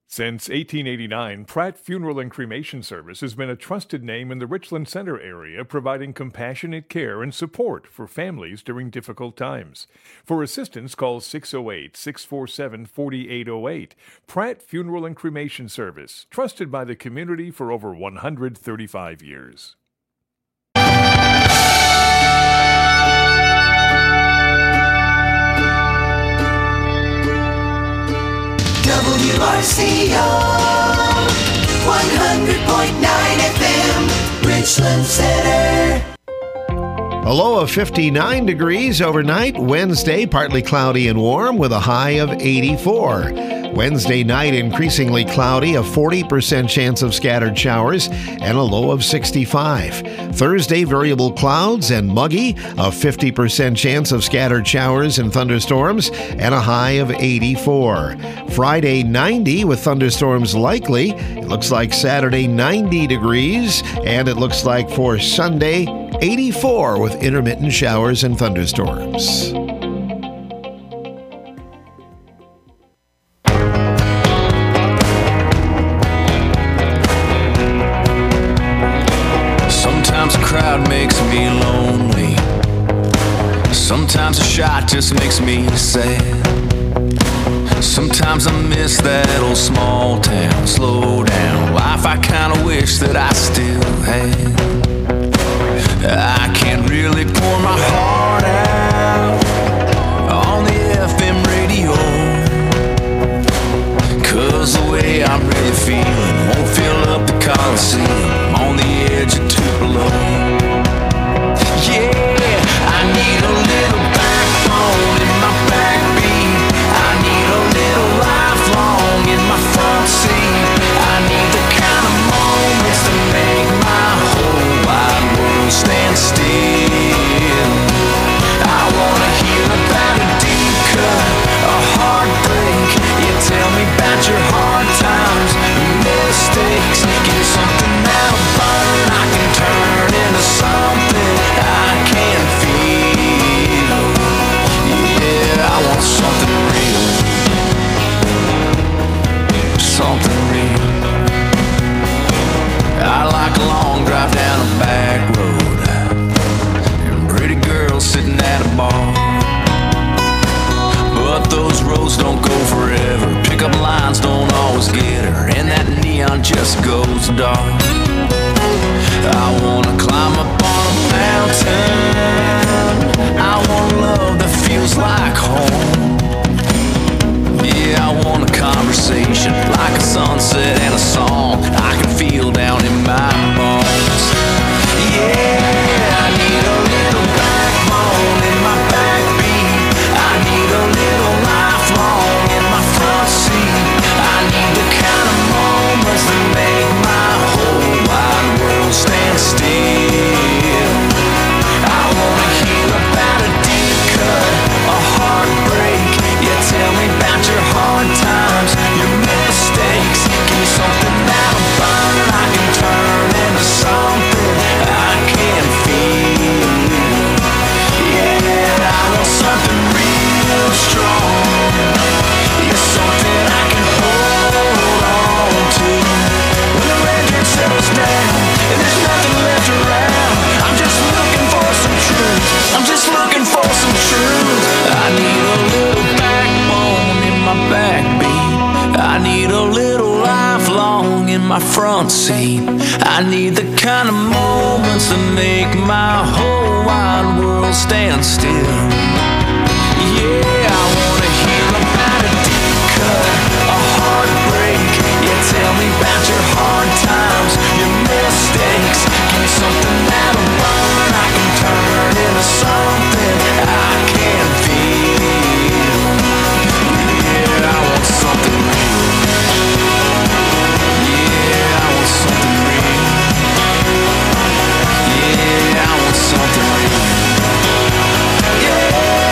Since 1889, Pratt Funeral and Cremation Service has been a trusted name in the Richland Center area, providing compassionate care and support for families during difficult times. For assistance, call 608-647-4808. Pratt Funeral and Cremation Service, trusted by the community for over 135 years. WRCO 100.9 FM, Richland Center. A low of 59 degrees overnight. Wednesday, partly cloudy and warm with a high of 84. Wednesday night, increasingly cloudy, a 40% chance of scattered showers, and a low of 65. Thursday, variable clouds and muggy, a 50% chance of scattered showers and thunderstorms, and a high of 84. Friday, 90 with thunderstorms likely. It looks like Saturday, 90 degrees, and it looks like for Sunday, 84 with intermittent showers and thunderstorms. Sometimes a crowd makes me lonely. Sometimes a shot just makes me sad. Sometimes I miss that old small town, slow down life I kinda wish that I still had. I can't really pour my heart out on the FM radio, 'cause the way I'm really feeling won't fill up the Coliseum. I'm on the edge of Tupelo. Yeah, I need a little backbone in my backbeat. I need a little lifelong in my front seat. I need the kind of moments to make my whole wide world stand still. I wanna hear about a deep cut, a heartbreak. You tell me about your hard times, your mistakes. Give me something that'll burn, I can turn into something I can feel. Yeah, I want something real, something real. I like a long drive down a back road and pretty girls sitting at a bar. But those roads don't go forever. Pickup lines don't always get her, and that neon just goes dark. I wanna climb up on a mountain. I want love that feels like home. Yeah, I want a conversation like a sunset and a song I can feel down in my bones. Yeah, I need a little backbone in my backbeat. I need a little lifelong in my front seat. I need the kind of moments that make my whole wide world stand still. I wanna hear about a deep cut, a heartbreak. You tell me about your hard times, your mistakes. Give me something that'll burn, I can turn into something I can feel. Yeah, I want something real strong. You're something I can hold on to. When the record settles down and there's nothing left around, I'm just looking for some truth. I'm just looking for some truth. I need a little backbone in my backbeat. I need a little lifelong in my front seat. I need the kind of moments that make my whole wide world stand still. Yeah, I wanna hear about a deep cut, a heartbreak. You tell me about your hard times, your mistakes. Give me something that'll burn, I can turn into something I can feel. Yeah, I want something real. Yeah, I want something real. Yeah, I want something real. Yeah.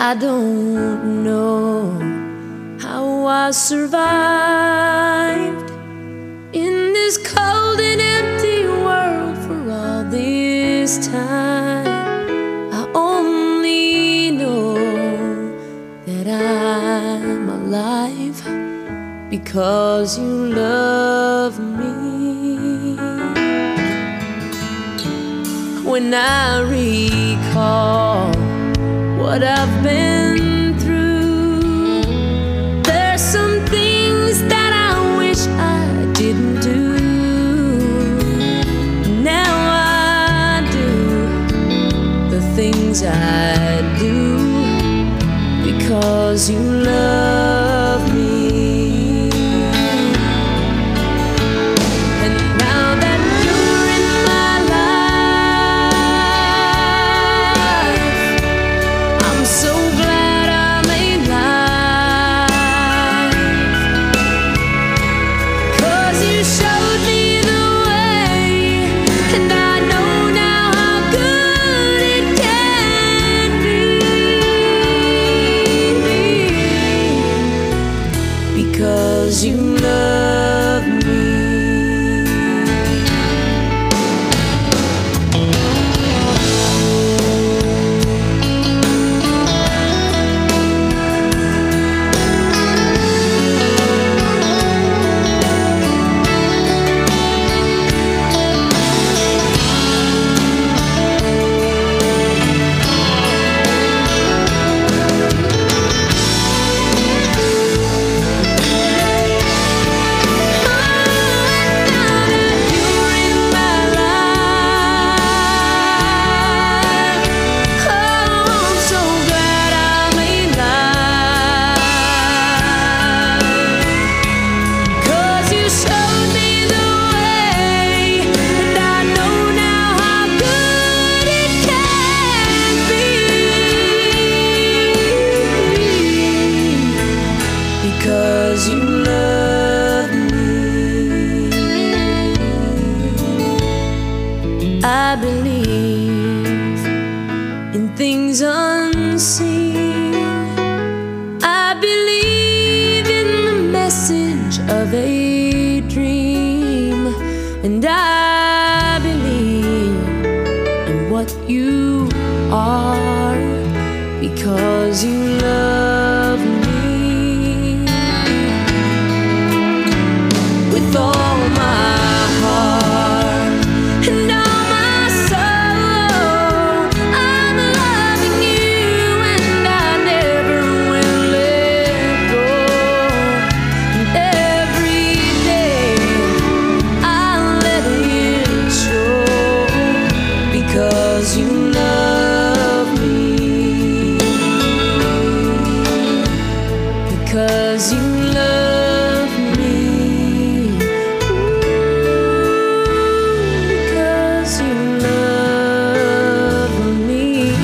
I don't know how I survived in this cold and empty world for all this time. I only know that I'm alive because you love me. When I recall what I've been through, there's some things that I wish I didn't do. Now I do the things I do because you love me. And now that you're in my life, I'm so glad I'm alive, 'cause you showed me the way, and I know now how good it can be, because you love me. Because you love me. I believe in things unseen. I believe in the message of a dream. And I believe in what you are because you love me. With all my heart and all my soul, I'm loving you and I never will let go. And every day I'll let it show because you love me. Because you love me. Because you love me.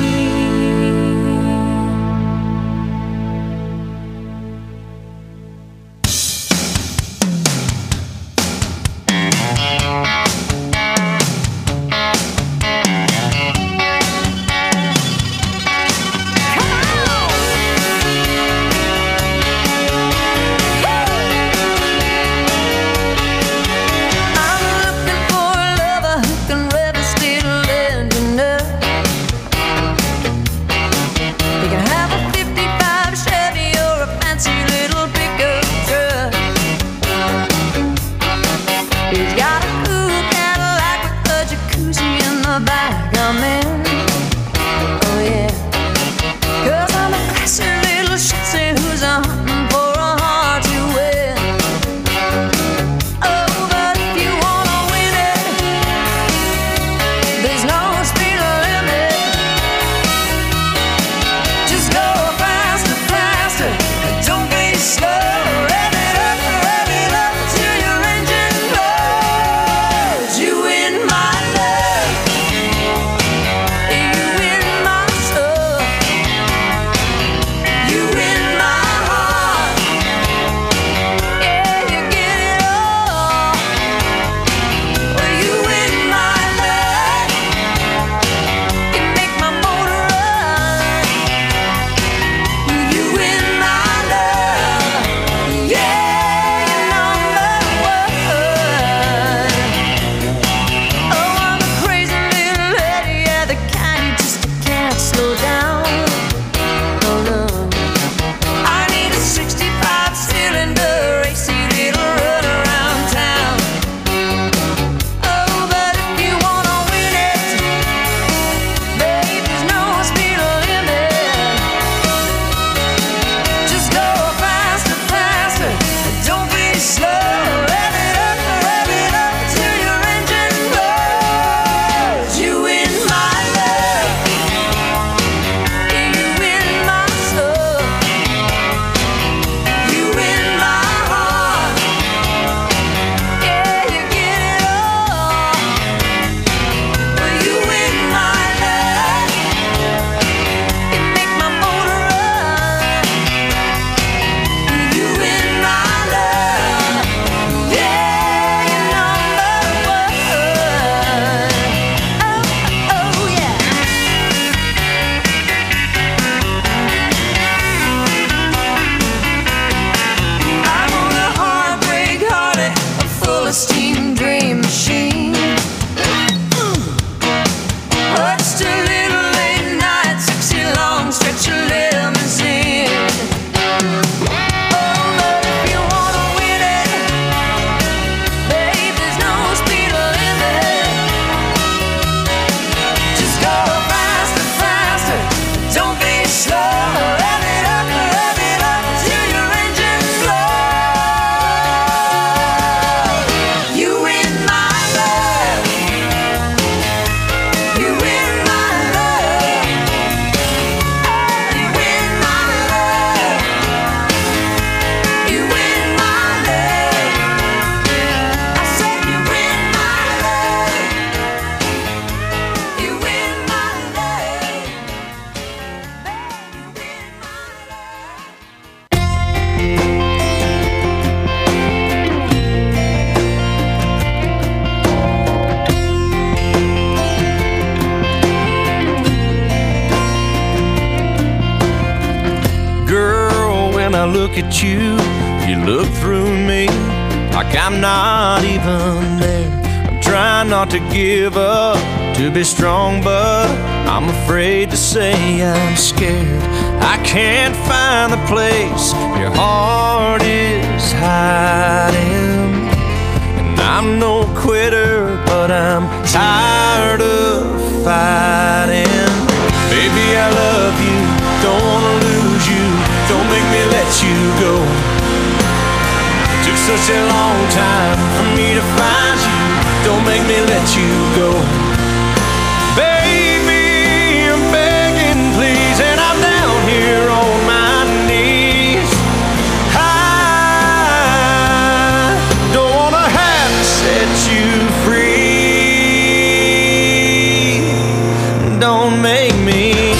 I'm looking for a lover who can never still lend you enough. You can have a 55 Chevy or a fancy little pickup truck. He's got a cool Cadillac with a jacuzzi in the back. I'm in. Oh yeah. 'Cause I'm a classy little shitsy who's hunting for a heart to win. Oh, but if you wanna win it, there's no speed limit. Just go faster, faster, don't be slow. Rev it up till your engine blows. You in my love. I look at you, you look through me like I'm not even there. I'm trying not to give up, to be strong, but I'm afraid to say I'm scared. I can't find the place your heart is hiding. And I'm no quitter, but I'm tired of fighting. Baby, I love you, don't wanna lose you, don't make me let you go. Took such a long time for me to find you, don't make me let you go. Baby, I'm begging please, and I'm down here on my knees. I don't wanna have to set you free. Don't make me.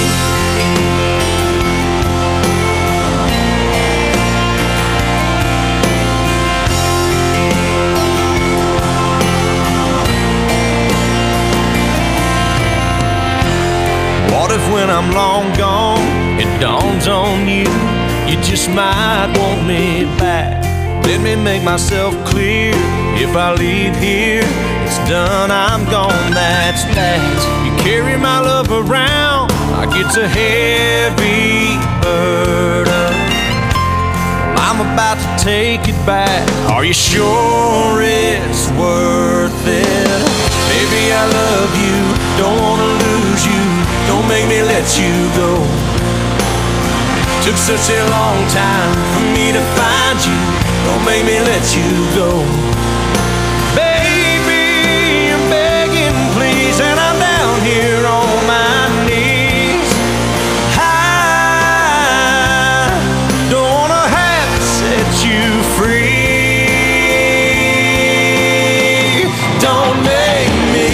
What if when I'm long gone, it dawns on you, you just might want me back? Let me make myself clear, if I leave here, it's done, I'm gone, that's that. You carry my love around like it's a heavy burden. Well, I'm about to take it back, are you sure it's worth it? Baby, I love you, don't wanna lose you, don't make me let you go. Took such a long time for me to find you, don't make me let you go. Baby, I'm begging please, and I'm down here on my knees. I don't wanna have to set you free. Don't make me.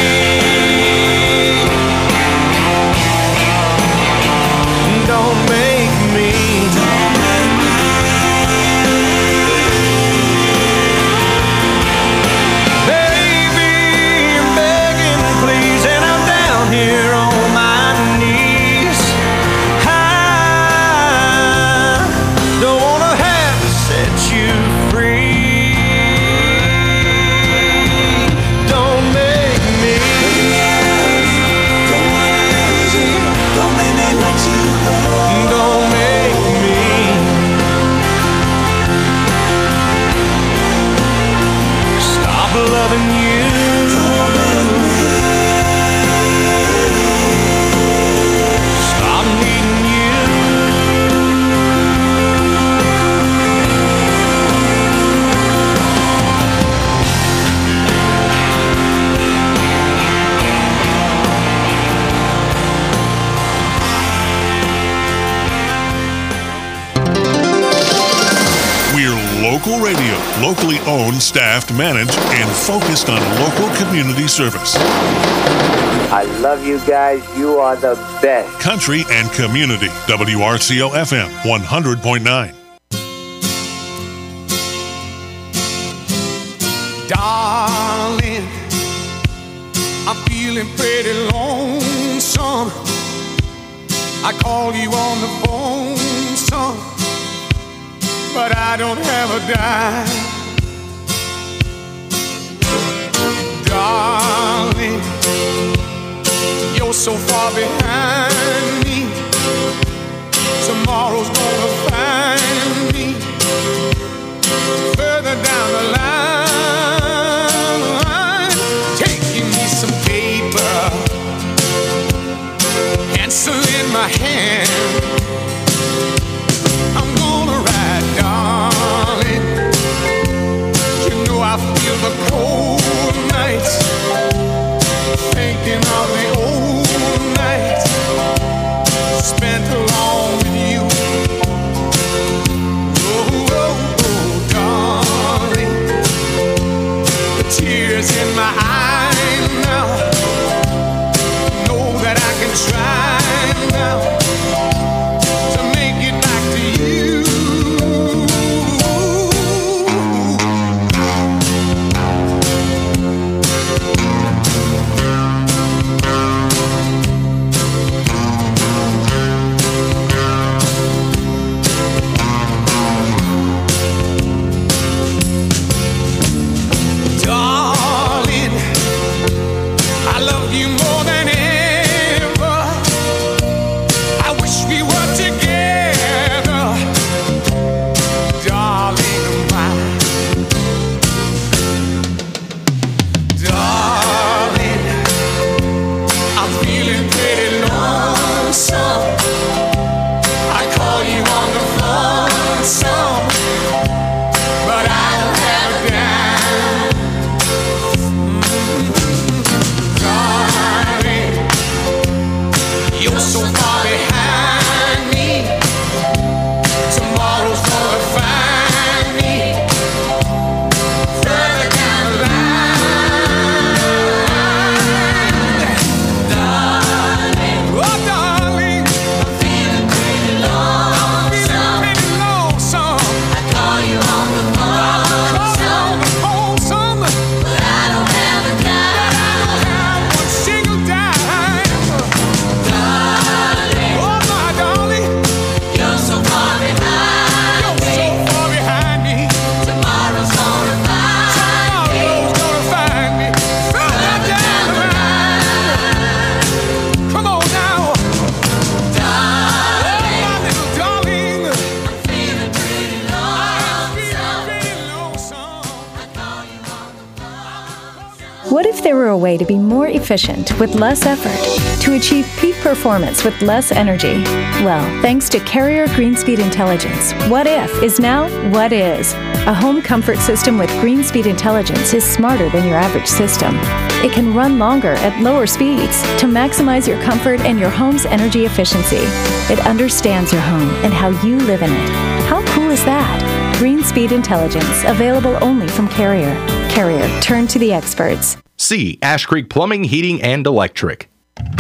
Don't make me. Baby, I'm begging please, and I'm down here on my knees. I don't wanna have to set you free. Don't make me. Don't make me let you go. Don't make me. Stop loving you. Stop needing you. We're local radio, locally owned, staffed, managed, and focused on local community service. I love you guys. You are the best. Country and community. WRCO FM 100.9. Darling, I'm feeling pretty lonesome. I call you on the phone, son, but I don't have a dime. Darling, you're so far behind me. Tomorrow's gonna find me further down the line, taking me some paper, pencil in my hand. I'm gonna ride, darling. You know I feel the cold nights, thinking of the old nights spent alone with you. Oh, oh, oh, darling, the tears in my eyes now. Know that I can try now to make it back to you. there were a way to be more efficient with less effort, to achieve peak performance with less energy? Well, thanks to Carrier Greenspeed Intelligence, What If is now What Is. A home comfort system with Greenspeed Intelligence is smarter than your average system. It can run longer at lower speeds to maximize your comfort and your home's energy efficiency. It understands your home and how you live in it. How cool is that? Greenspeed Intelligence, available only from Carrier. Carrier, turn to the experts. See Ash Creek Plumbing, Heating, and Electric.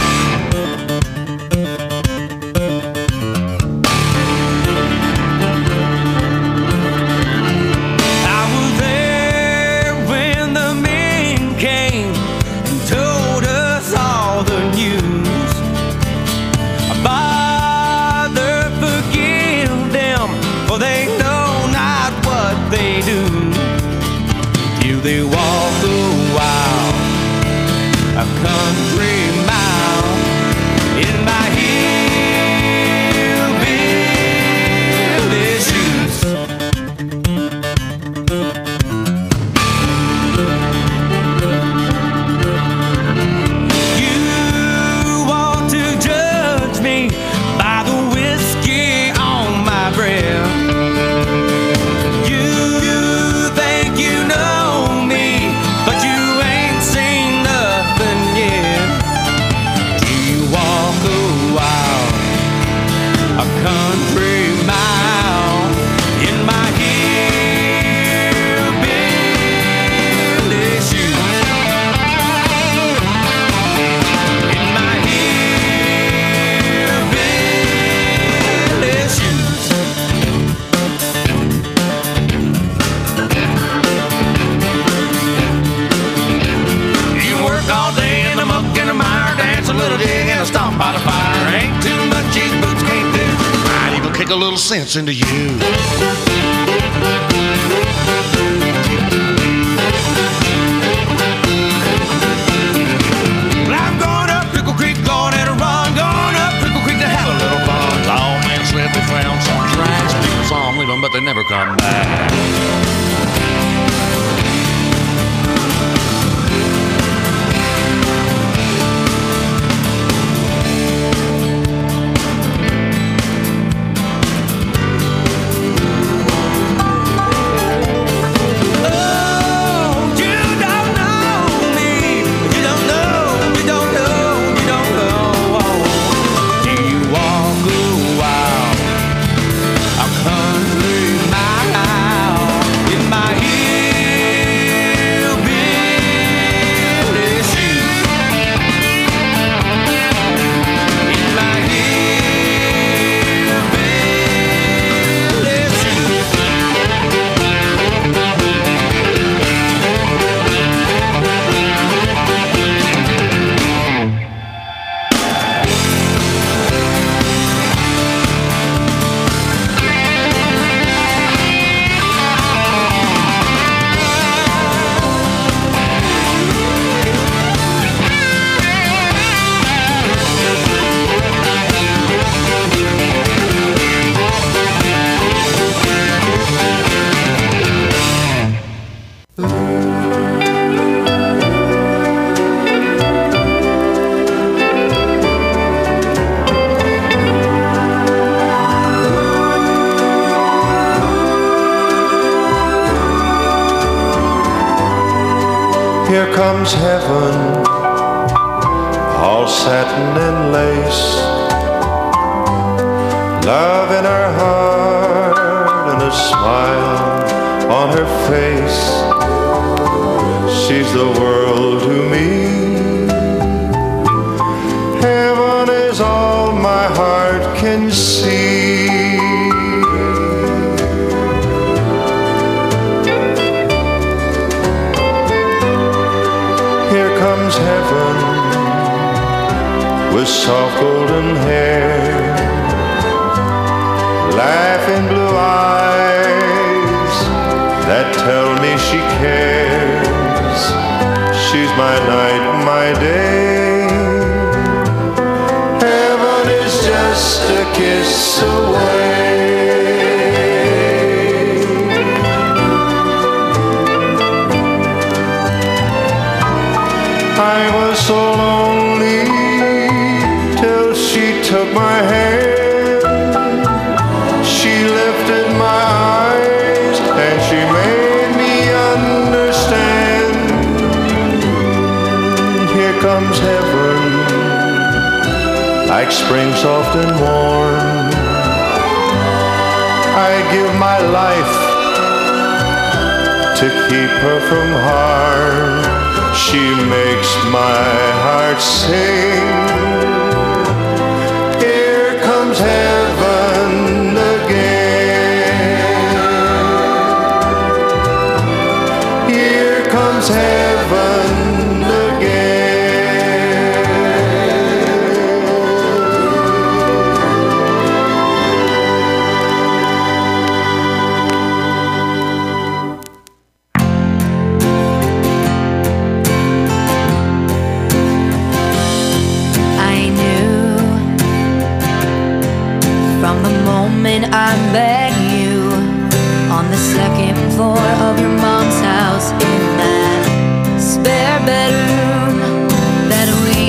They walk a while, a country mile in my hillbilly shoes. You want to judge me by the whiskey on my breath. By the fire, ain't too much these boots can't do. Might even kick a little sense into you. Well, I'm going up Pickle Creek, going at a run, going up Pickle Creek to have a little fun. All men said they found some tracks, people saw them leave them, but they never come back. Here comes heaven, all satin and lace, love in her heart and a smile on her face. She's the world to me. Heaven is all my heart can see. Heaven with soft golden hair, laughing blue eyes that tell me she cares. She's my night, my day. Heaven is just a kiss away. so lonely till she took my hand. She lifted my eyes and she made me understand. Here comes heaven, like spring soft and warm. I'd give my life to keep her from harm. She makes my heart sing. Here comes heaven again. Here comes heaven again. I met you on the second floor of your mom's house in that spare bedroom, that we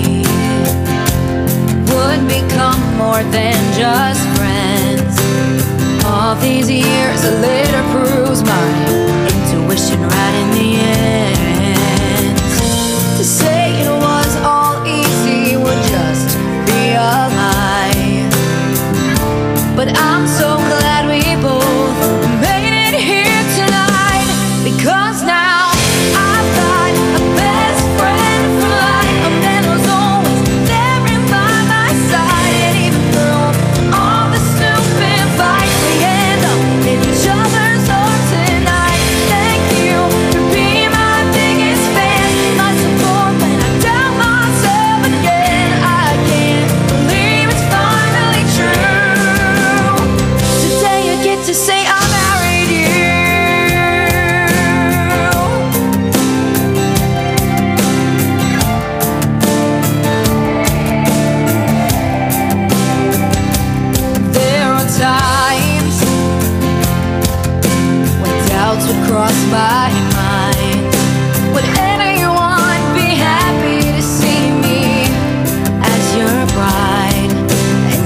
would become more than just friends. All these years later proves my intuition right in the end. To say it was all easy would just be a lie. But I'm so glad we both made it here tonight, because now I've got a best friend for life, a man who's always there and by my side. And even through all the stupid fights, we end up in each other's arms tonight. Thank you for being my biggest fan, my support when I doubt myself again. I can't believe it's finally true. To say I married you. There are times when doubts would cross my mind. Would anyone be happy to see me as your bride? And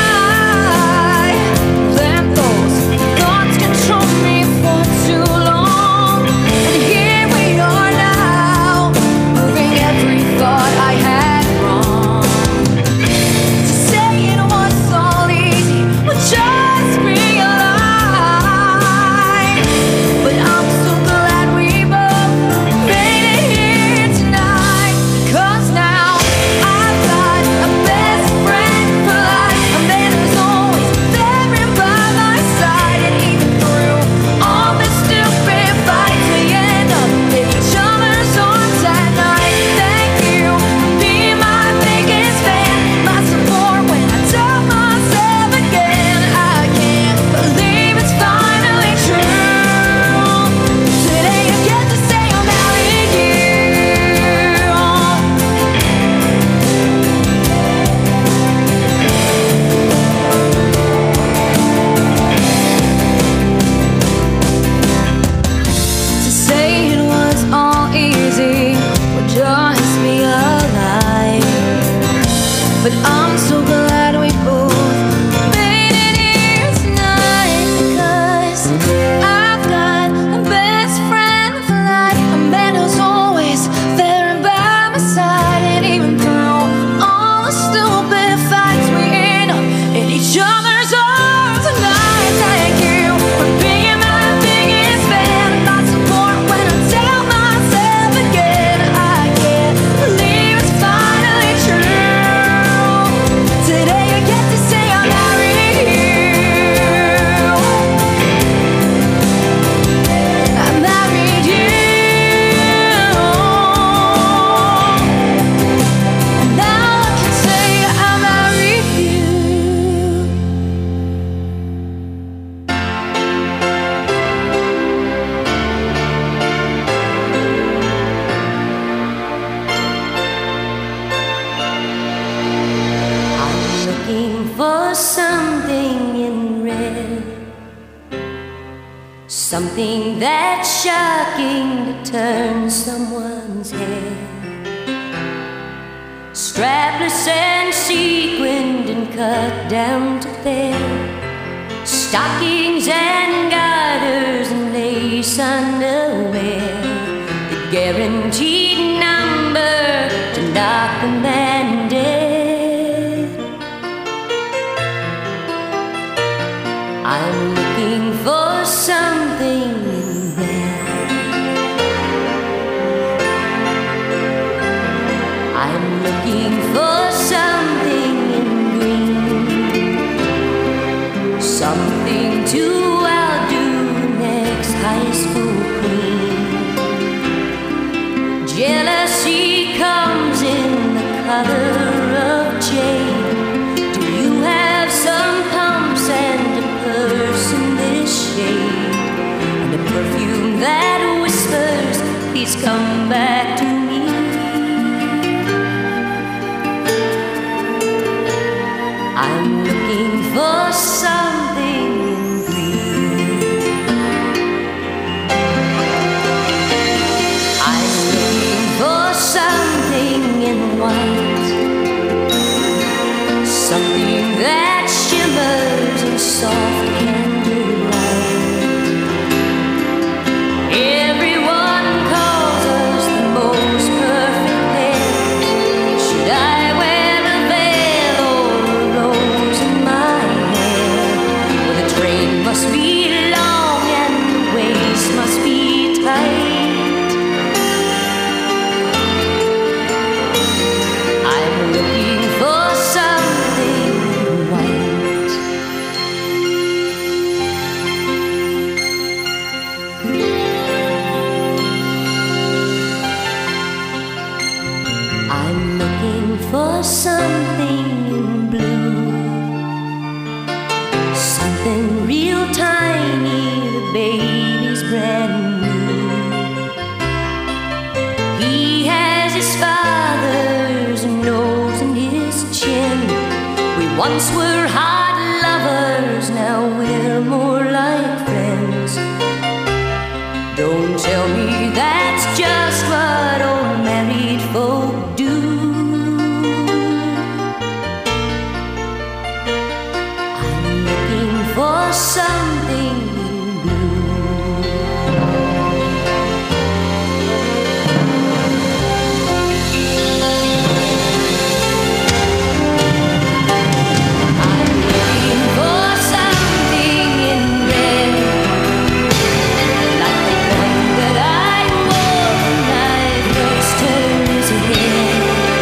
control me for too long, and here we are now, moving every thought I had wrong. To say it was all easy would just be a lie, but I'm so glad we both made it here tonight, because now I've got a best friend for life, a man who's always there and by my side. And even all the stupid fights, we end up in each other's arms at night. Thank you for being my biggest fan, my support when I doubt myself again. I can't believe it's finally true. Today I get to say I married you. To say it was all easy would just be a lie, but I'm so glad we both made it here tonight, because I've got a best friend for life, a man who's always there and by my side. And even through all the stupid fights, we end up in each other's arms tonight. Thank you for being my biggest fan, my support when I tell myself again. I can't believe it's finally true. Today I get to say I married you. I married you. And now I can say I married you. I'm looking for something in red, something that's shocking to turn someone's head. strapless and sequined and cut down to fair, stockings and garters and lace underwear, the guaranteed number to knock a man dead. I'm looking for something in red. I'm looking for something in green, something to outdo the next high school queen. Jealousy comes in the color of jade. Do you have some pumps and a purse in this shade, and a perfume that whispers, please come back to me? I'm looking for something in green. I'm looking for something in white, something that shimmers in soft candlelight. Everyone calls us the most perfect pair. Should I wear a veil or a rose in my hair? Well, the train must be long and the waist must be tight. I'm looking for something white. I'm looking for something in blue, something real tiny, the baby's brand new. He has his father's nose and his chin. We once were hot lovers, now we're more like friends. Don't tell me that's just what old married folk do. I'm looking for something in blue. I'm looking for something in red, like the one that I wore when I first turned his head.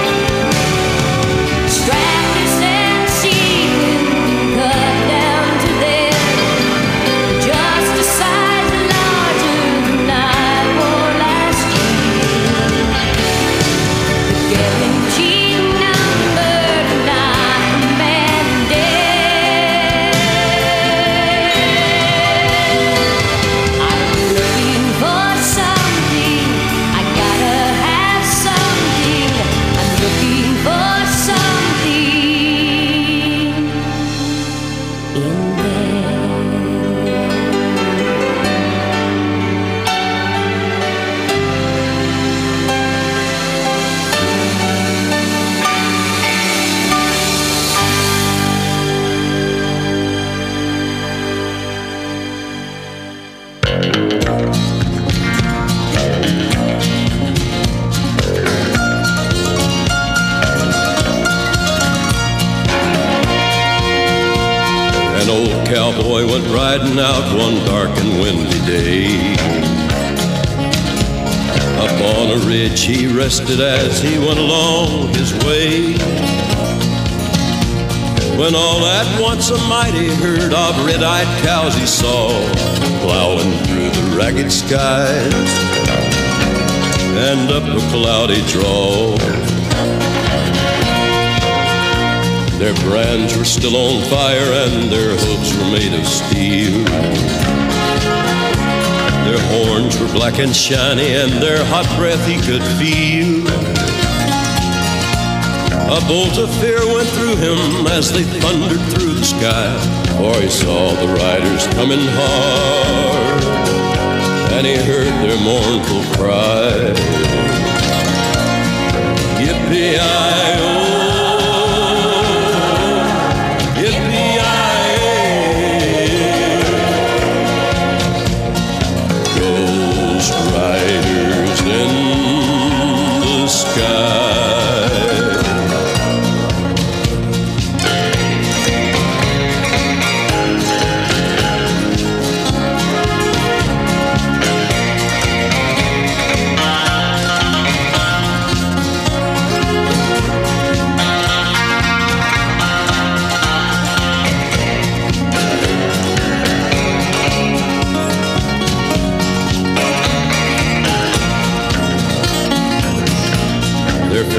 Strapless and sequined and cut down to there, just a size larger than I wore last year. The guaranteed number to knock a man dead. I'm looking for something, I gotta have something. I'm looking for something in there. An old cowboy went riding out one dark and windy day. Up on a ridge he rested as he went along his way, when all at once a mighty herd of red-eyed cows he saw plowing through the ragged skies and up a cloudy draw. Their brands were still on fire and their hooves were made of steel. Their horns were black and shiny and their hot breath he could feel. A bolt of fear went through him as they thundered through the sky, for he saw the riders coming hard and he heard their mournful cry. Yippee-i-oh,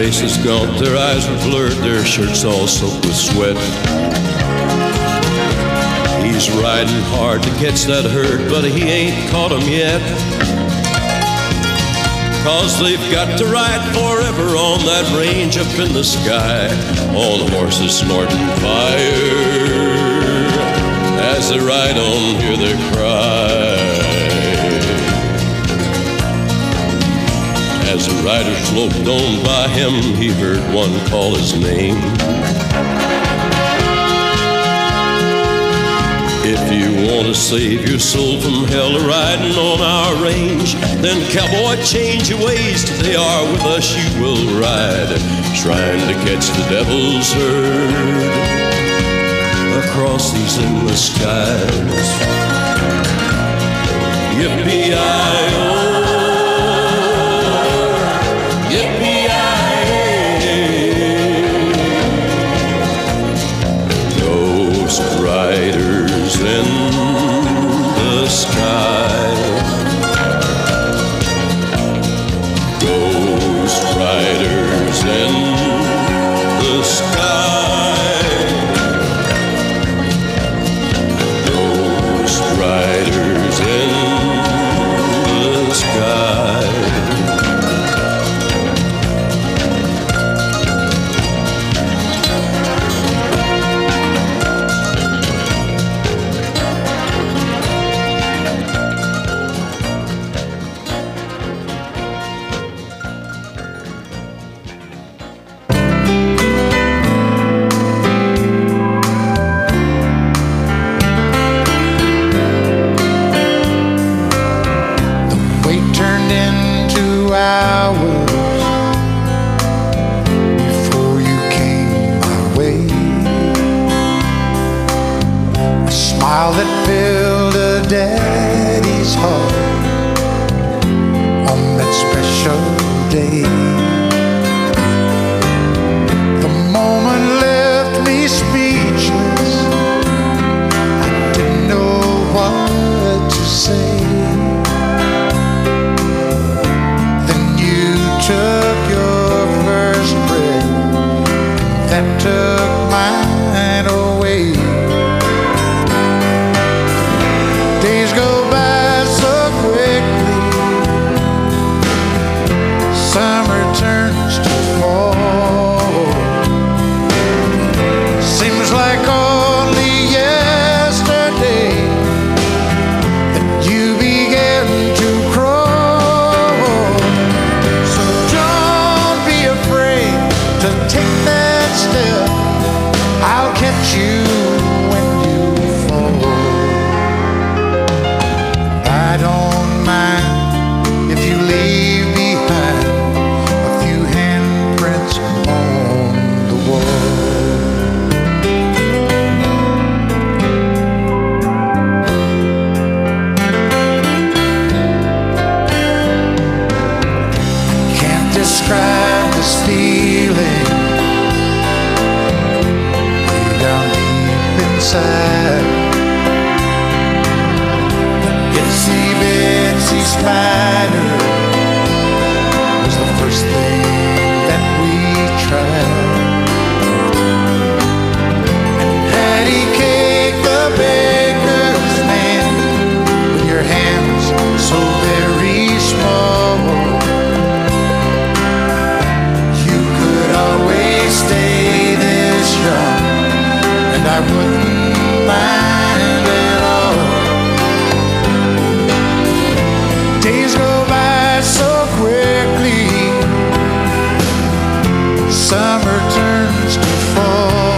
faces gaunt, their eyes were blurred, their shirts all soaked with sweat. He's riding hard to catch that herd, but he ain't caught 'em yet. 'Cause they've got to ride forever on that range up in the sky, all the horses snorting fire. As they ride on, hear their cry. As the riders loped on by him, he heard one call his name. If you want to save your soul from hell riding on our range, then cowboy, change your ways. They are with us, you will ride, trying to catch the devil's herd across these endless skies. Yippee-i-oh, yippee-i-hey, ghost riders in the sky, ghost riders in the sky, ghost riders in the sky. That filled a daddy's heart on that special day. The moment left me speechless. I didn't know what to say. Then you took your first breath, and that took mine away. Days go by so quickly, summer turns to fall. Seems like only yesterday that you began to crawl. So don't be afraid to take that step. I'll catch you when you fall. I don't mind if you leave behind a few handprints on the wall. I can't describe this feeling way down deep inside. Itsy bitsy spider was the first thing that we tried. Patty cake, the baker's man, with your hands so very small. You could always stay this young, and I wouldn't mind at all. Days go by so quickly, summer turns to fall.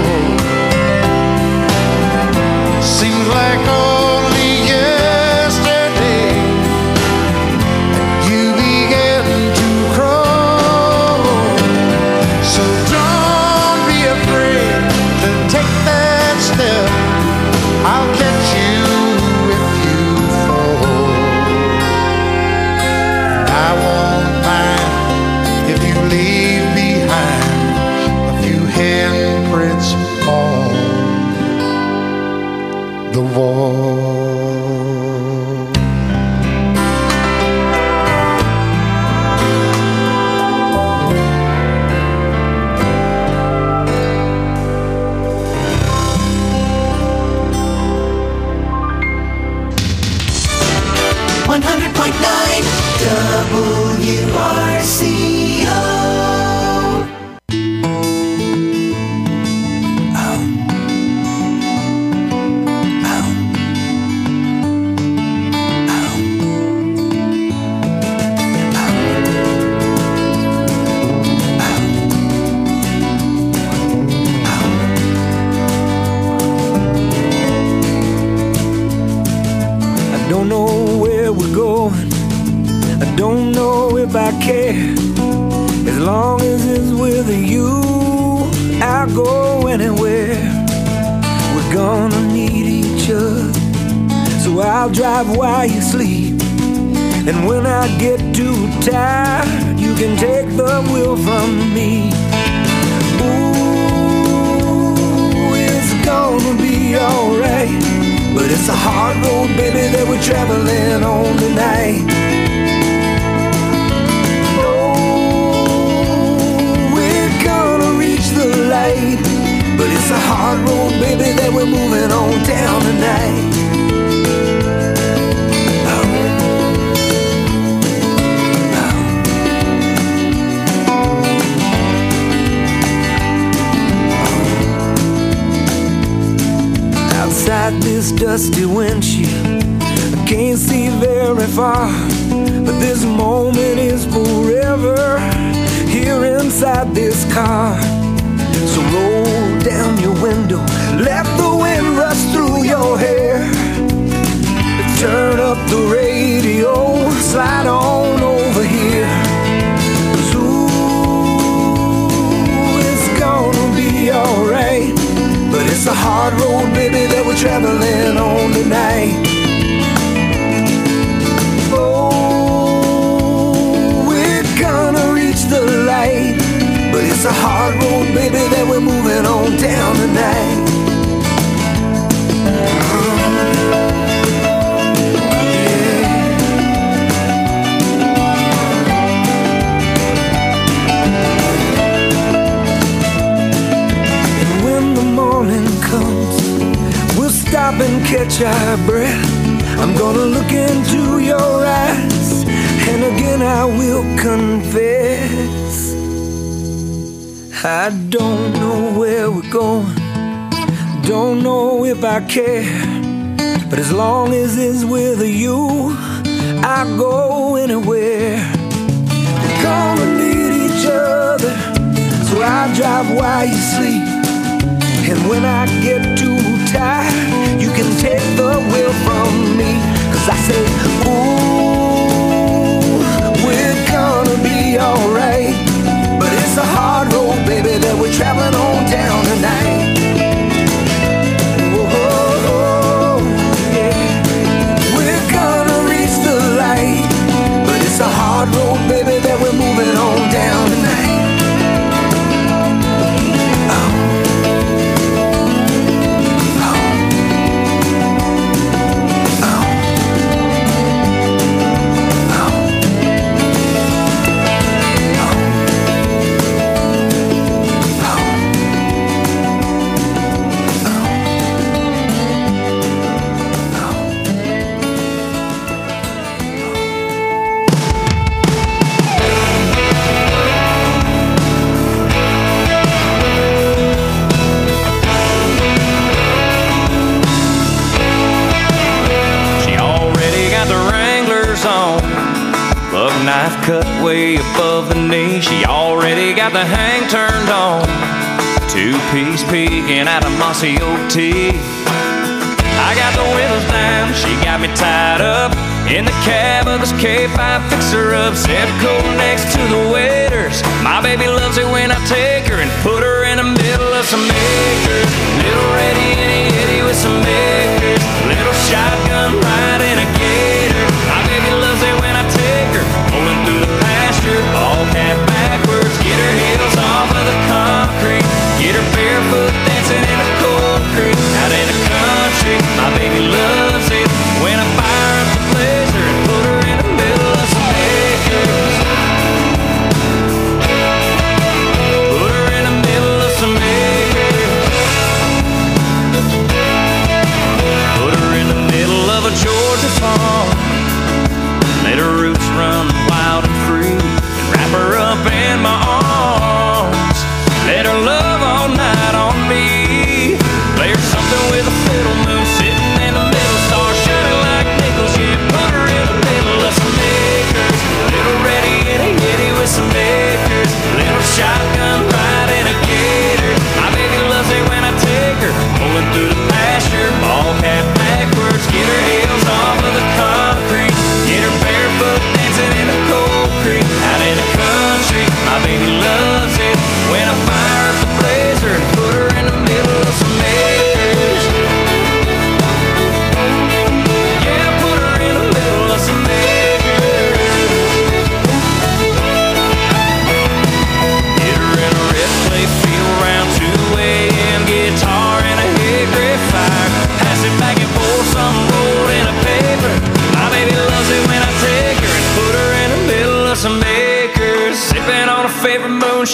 Seems like only yesterday that you began to crawl. So don't be afraid to take that step. I'll catch you if you fall. I won't mind if you leave behind a few handprints on the wall. if I care. As long as it's with you, I'll go anywhere. We're gonna need each other, so I'll drive while you sleep. And when I get too tired, you can take the wheel from me. Ooh, it's gonna be alright, but it's a hard road, baby, that we're traveling on tonight. Oh, we're gonna reach the light, but it's a hard road, baby, that we're moving on down tonight. Outside this dusty windshield, I can't see very far, but this moment is forever here inside this car. So roll down your window, let the wind rush through your hair. Turn up the radio, slide on over here. 'Cause ooh, it's gonna be alright, but it's a hard road, baby, that we're traveling on tonight. Oh, we're gonna reach the light, but it's a hard road, baby, that we're moving on down tonight. And when the morning comes, we'll stop and catch our breath. I'm gonna look into your eyes, and again I will confess, I don't know where we're going, don't know if I care, but as long as it's with you, I'll go anywhere. We're gonna need each other, so I'll drive while you sleep. And when I get too tired, you can take the wheel from me. 'Cause I say, ooh, we're gonna be alright, but it's a hard road, baby, that we're traveling on down tonight. Whoa, yeah. We're gonna reach the light, but it's a hard road, baby, that we're moving on down tonight. Knife cut way above the knee. She already got the hang turned on. Two-piece peeking out of mossy oak tea. I got the windows down, she got me tied up in the cab of this K5 fixer-up. Set coat next to the waiters. My baby loves it when I take her and put her in the middle of some acres. Little ready and yitty with some acres. Little shotgun riding a gator. My baby loves it when I take her rolling through the pasture, ball cap backwards. Get her heels off of the concrete. Get her barefoot dancing in the cold creek. Out in the country, my baby loves it when I fire up the blazer and put her in the middle of some acres. Put her in the middle of some acres. Put her in the middle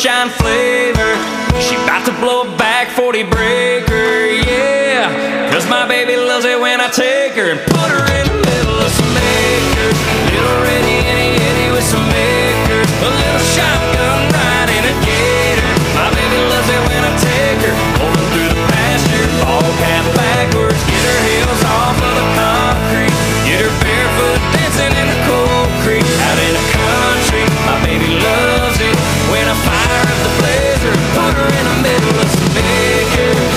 shine flavor. She about to blow a back 40 breaker, yeah. Cause my baby loves it when I take her and put her in the middle of some acres. Little ready itty with some acres. A little shotgun ride in a gator. My baby loves it when I take her rolling through the pasture, ball cap backwards. Get her heels off of the concrete. Get her barefoot dancing in the cold creek. Out in the country, my baby loves it when I fire up the blazer and put her in the middle of some acres.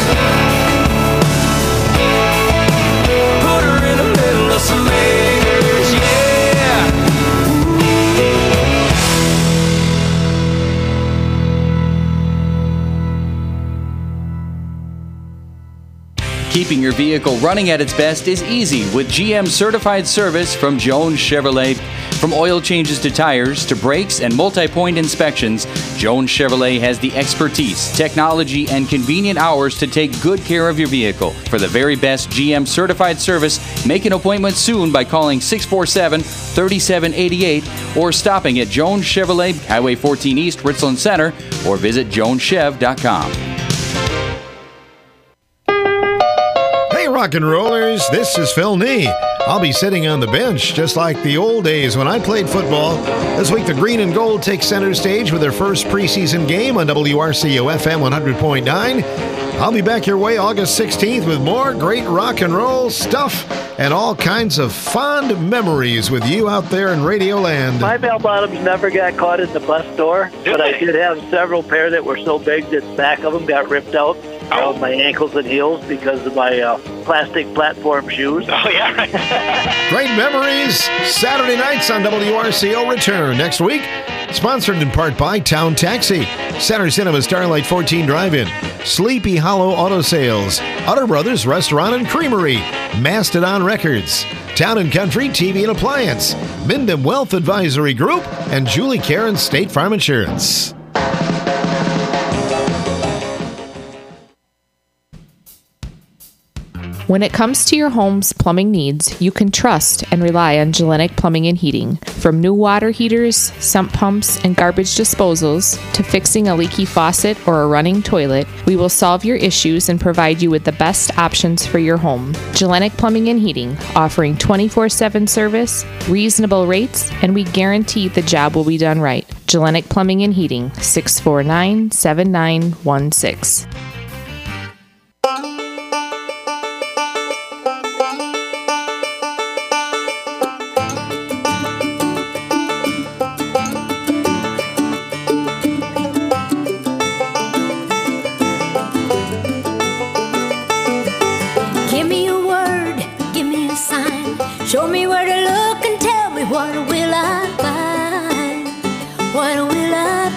Put her in the middle of some acres, yeah. Keeping your vehicle running at its best is easy with GM certified service from Jones Chevrolet. From oil changes to tires to brakes and multi-point inspections, Jones Chevrolet has the expertise, technology, and convenient hours to take good care of your vehicle. For the very best GM certified service, make an appointment soon by calling 647-3788 or stopping at Jones Chevrolet, Highway 14 East, Richland Center, or visit joneschev.com. Hey, rock and rollers, this is Phil Nee. I'll be sitting on the bench just like the old days when I played football. This week, the Green and Gold take center stage with their first preseason game on WRCO FM 100.9. I'll be back your way August 16th with more great rock and roll stuff and all kinds of fond memories with you out there in Radio Land. My bell bottoms never got caught in the bus door, but I did have several pair that were so big that the back of them got ripped out around my ankles and heels because of my plastic platform shoes. Oh, yeah, right. Great memories. Saturday nights on WRCO return next week. Sponsored in part by Town Taxi, Center Cinema Starlight 14 Drive-In, Sleepy Hollow Auto Sales, Utter Brothers Restaurant and Creamery, Mastodon Records, Town and Country TV and Appliance, Mindham Wealth Advisory Group, and Julie Caron State Farm Insurance. When it comes to your home's plumbing needs, you can trust and rely on Gellenic Plumbing and Heating. From new water heaters, sump pumps, and garbage disposals, to fixing a leaky faucet or a running toilet, we will solve your issues and provide you with the best options for your home. Gellenic Plumbing and Heating, offering 24/7 service, reasonable rates, and we guarantee the job will be done right. Gellenic Plumbing and Heating, 649-7916. Show me where to look and tell me what will I find? What will I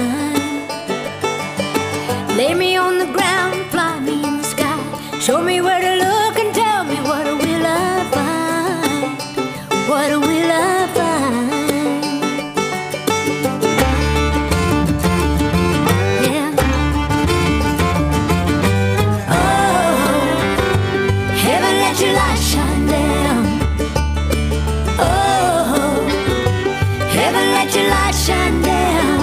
find? Lay me on the ground, fly me in the sky. Show me where to look and tell me what will I find? What will I find? Yeah. Oh, heaven let your light shine down. Let your light shine down.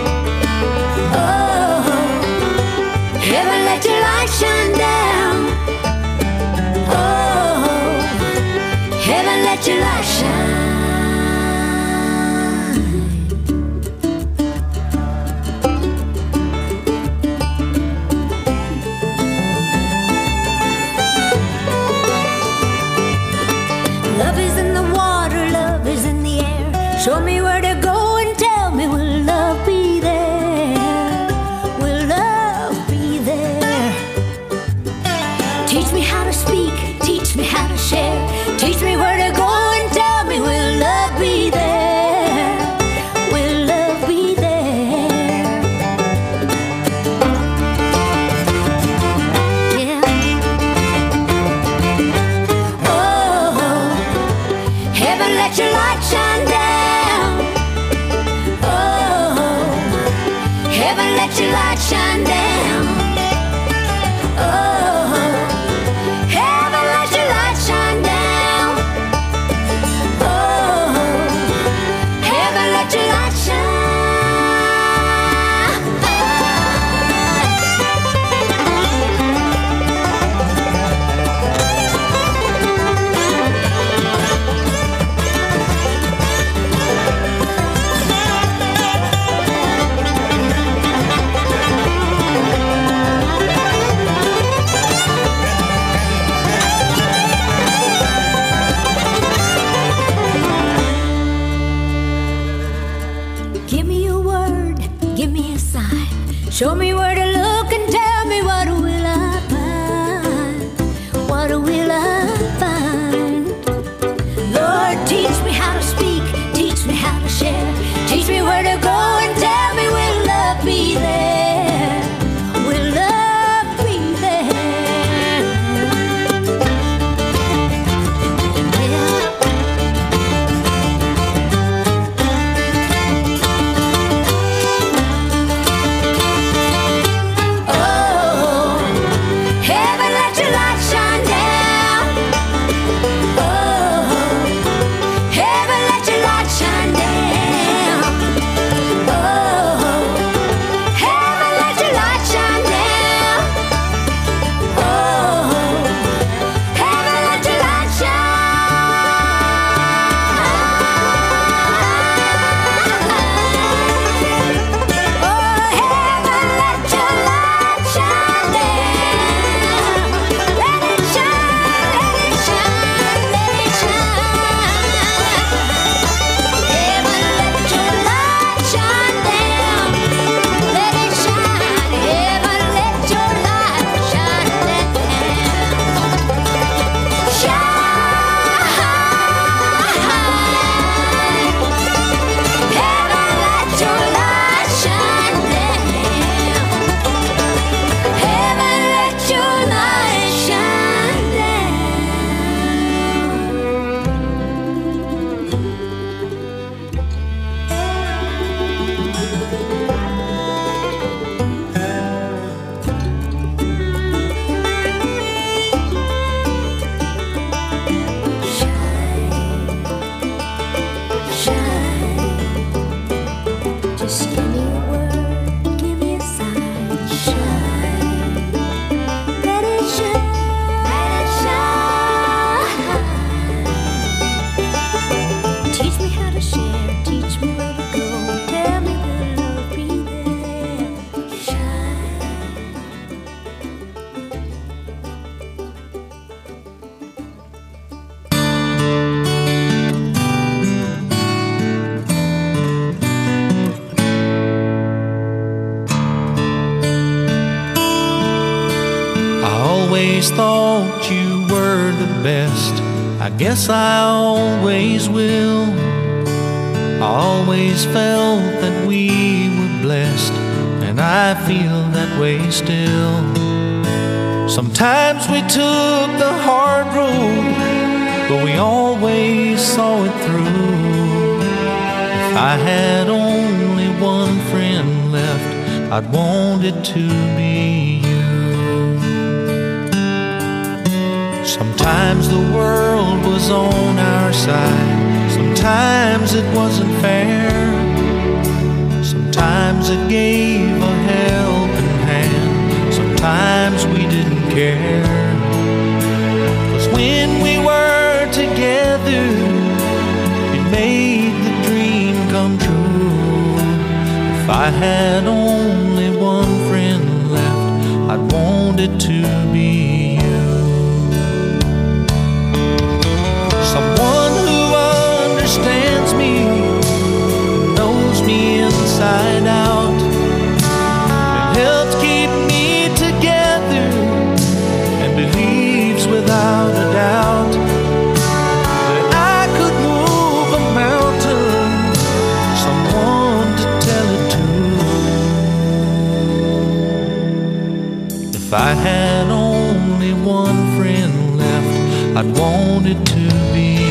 Oh, heaven, let your light shine down. Oh, heaven, let your light shine. Love is in the water, love is in the air. Show me where to go and tell me, will love be there? Will love be there? Teach me how to speak, teach me how to share. Teach me where to go and tell me, will love be there? Will love be there? Yeah. Oh, heaven, let your light shine down. Let your light shine down. Oh, heaven, Teach me where to go and tell me will love be there? Will love be there? Oh, heaven, let your light shine down. Oh, heaven, let your light shine down. Oh, heaven, let your light shine down. Oh, heaven, let your light Just give me a word, give me a sign. Shine, let it shine, let it shine. Teach me how to share, teach me where to go. Tell me will love be there? Shine. I always thought you were the best. I guess I always will. I always felt that we were blessed, and I feel that way still. Sometimes we took the hard road, but we always saw it through. If I had only one friend left, I'd want it to be you. Sometimes the world was on our side, sometimes it wasn't fair. Sometimes it gave a helping hand, sometimes we didn't care. 'Cause when we were together, it made the dream come true. If I had only one friend left, I'd want it to be you. Someone who understands me, knows me inside out, and helps keep me together, and believes without a doubt that I could move a mountain. Someone to tell it to. If I had only one friend left, I'd want it to be you.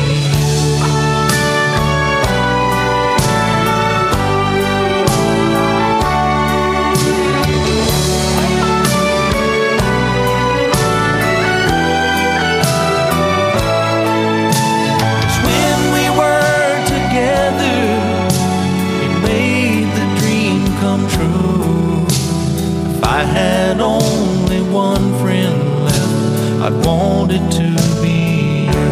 When we were together, it made the dream come true. If I had only one friend left, I'd want it to be you.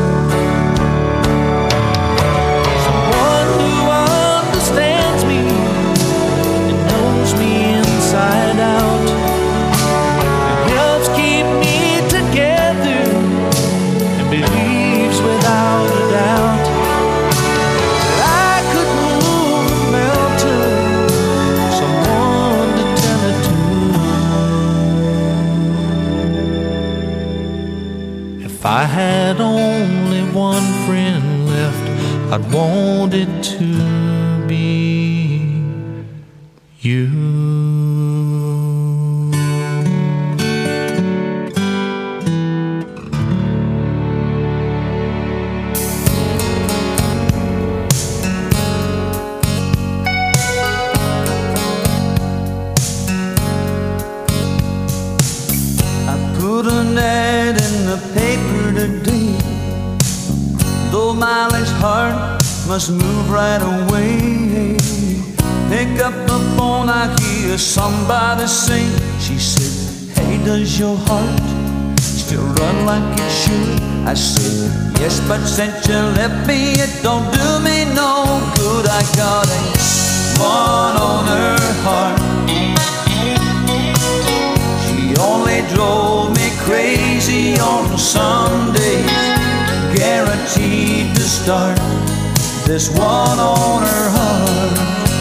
Someone who understands me and knows me inside out, and helps keep me together, and believes without a doubt that I could move a mountain. Someone to tell it to. If I had only one friend left, I'd want it to be you. Put an ad in the paper today. Though mileage hard, must move right away. Pick up the phone, I hear somebody say. She said, hey, does your heart still run like it should? I said, yes, but since you left me, it don't do me no good. I got a one on her heart. She only drove me crazy on Sundays, guaranteed to start this one on her heart.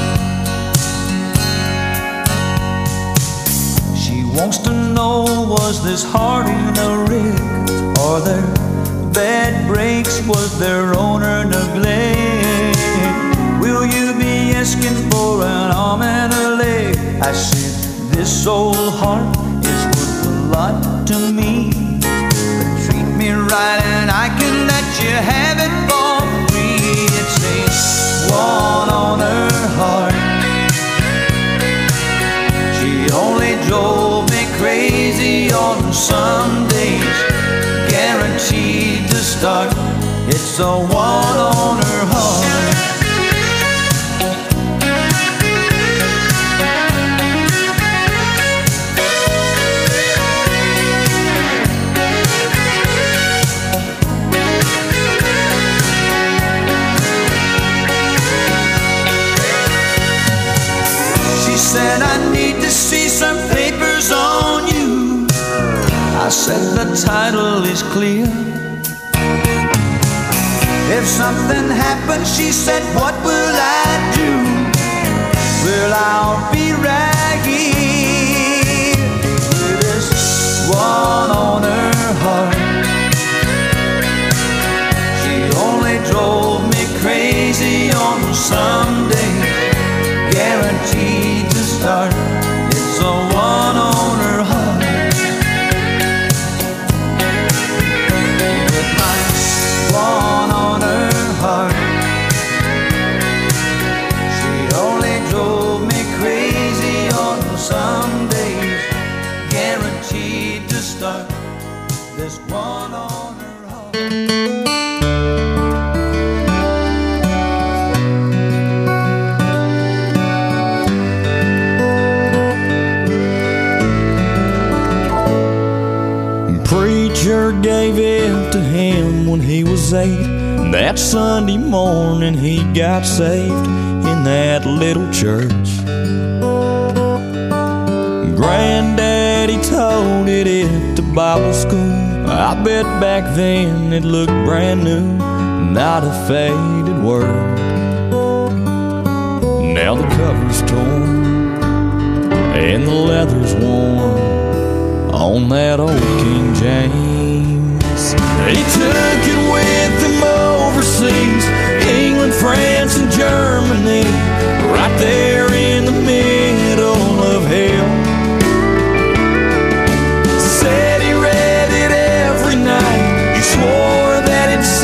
She wants to know, was this heart in a wreck, or there bad breaks, was there owner neglect? Will you be asking for an arm and a leg? I said, this old heart is worth a lot to me. But treat me right and I can let you have it for free. It's a one on her heart. She only drove me crazy on Sundays, guaranteed to start. It's a one on her heart. Said I need to see some papers on you. I said the title is clear. If something happens, she said, what will I do? Well, I'll be right here with this one on her heart. She only drove me crazy on Sunday, guaranteed to start. It's a one on her heart. With my one on her heart. She only drove me crazy on some days, guaranteed to start. This one on her heart. Preacher gave it to him when he was 8. That Sunday morning he got saved in that little church. Granddaddy taught it at the Bible school. I bet back then it looked brand new, not a faded word. Now the cover's torn and the leather's worn on that old King James. He took it with him overseas, England, France, and Germany, right there